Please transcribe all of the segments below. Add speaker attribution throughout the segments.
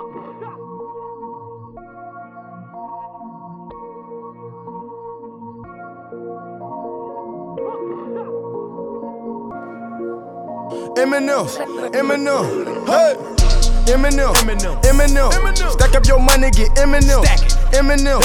Speaker 1: Eminem, hey. Eminem, stack up your money, get Eminem. Eminem,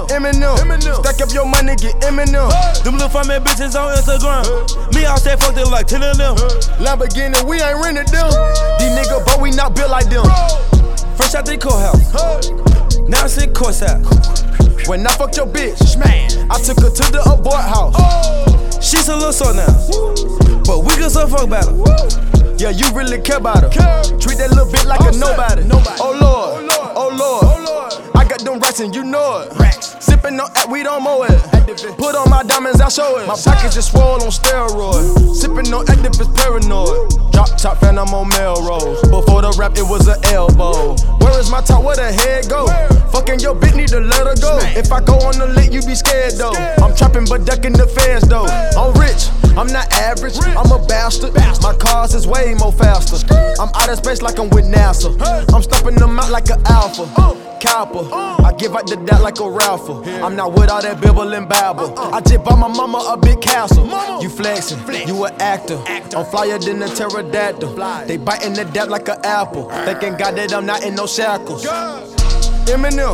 Speaker 1: stack up your money, get Eminem.
Speaker 2: Them little fine bitches on Instagram. Me, I say fuck them like 10 of them.
Speaker 1: Lamborghini, we ain't rented them. These niggas, but we not built like them.
Speaker 2: Fresh out the courthouse, now I sit courtside.
Speaker 1: When I fucked your bitch, I took her to the abort house.
Speaker 2: She's a little sore now, but we can so fuck about her.
Speaker 1: Yeah, you really care about her. Treat that little bitch like a nobody. Oh Lord, oh Lord, I got them racks and you know it. Sippin' on that weed on Moet. Put on my diamonds, I show it. My pockets is swole on steroids. Sippin' on activist paranoid. Drop top fan, I'm on Melrose. Before the rap, it was an elbow. Where is my top? Where the head go? Fucking your bitch, need to let her go. If I go on the lit, you be scared though. I'm trapping but ducking the feds though. I'm rich, I'm not average, I'm a bastard. My cars is way more faster. I'm out of space like I'm with NASA. I'm stumping them out like an alpha. Cowper, I give out the dot like a raffle. I'm not with all that bibble and babble. I just bought my mama a big castle. You flexing, you an actor. I'm flyer than a pterodactyl. They biting the dap like an apple. Thinking God that I'm not in no shackles. Eminem,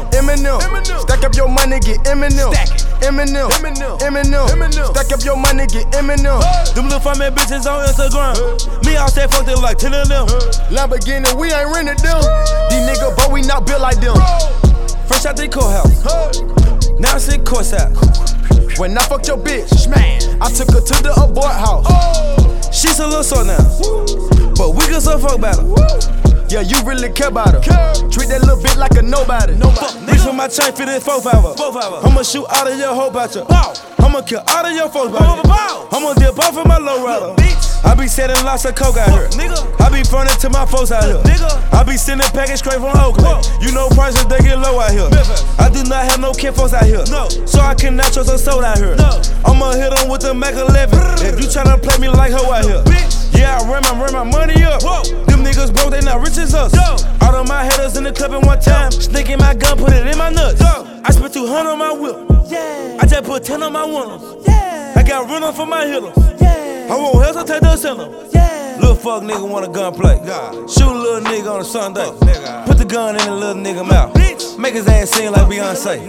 Speaker 1: stack up your money, get Eminem. Eminem, stack up your money, get Eminem.
Speaker 2: Them little fine bitches on Instagram. Me, I say fuck them like 10 of them.
Speaker 1: Lamborghini, we ain't rented them. These niggas, but we not built like them.
Speaker 2: Fresh out the courthouse, now I sit courtside.
Speaker 1: When I fucked your bitch, I took her to the abort house.
Speaker 2: She's a little sore now, but we can so fuck about her.
Speaker 1: Yeah, you really care about her. Treat that little bitch like a nobody.
Speaker 2: Reach for my chain, fit in 4-5. I'ma shoot out of your hope out your. I'ma kill all of your folks out here. I'ma dip off of my low rider. I be selling lots of coke out here. I be frontin' to my folks out here. I be sending package straight from Oakland. You know prices, they get low out here. I do not have no kinfolks out here, so I cannot trust a soul out here. I'ma hit them with the Mac 11. If you tryna play me like hoe out here. Yeah, I ran my money up. Them niggas broke, they not rich as us. All of my haters in the club at one time. Sneaking my gun, put it in my nuts. I spent 200 on my whip. I just put 10 on my windows. I got run for my hitters. I won't hesitate to send them. Little fuck nigga want a gunplay. Shoot a little nigga on a Sunday. Put the gun in the little nigga mouth. Make his ass sing like Beyonce.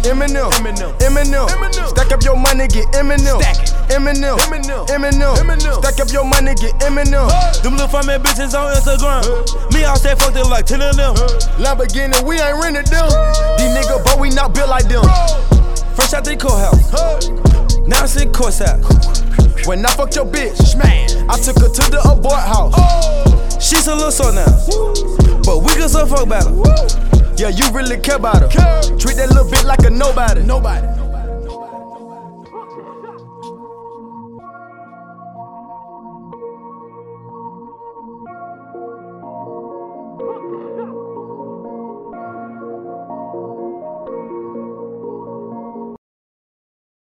Speaker 1: Eminem, stack up your money, get Eminem. Eminem, stack up your money, get Eminem.
Speaker 2: Them little fine bitches on Instagram. Me, I say fuck them like 10 of them.
Speaker 1: Lamborghini, we ain't rented them. These niggas, but we not built like them.
Speaker 2: Fresh out the courthouse, now I sit courtside.
Speaker 1: When I fucked your bitch, I took her to the abort house.
Speaker 2: She's a little sore now, but we can so fuck about her.
Speaker 1: Yeah, you really care about her. Treat that little bitch like a nobody.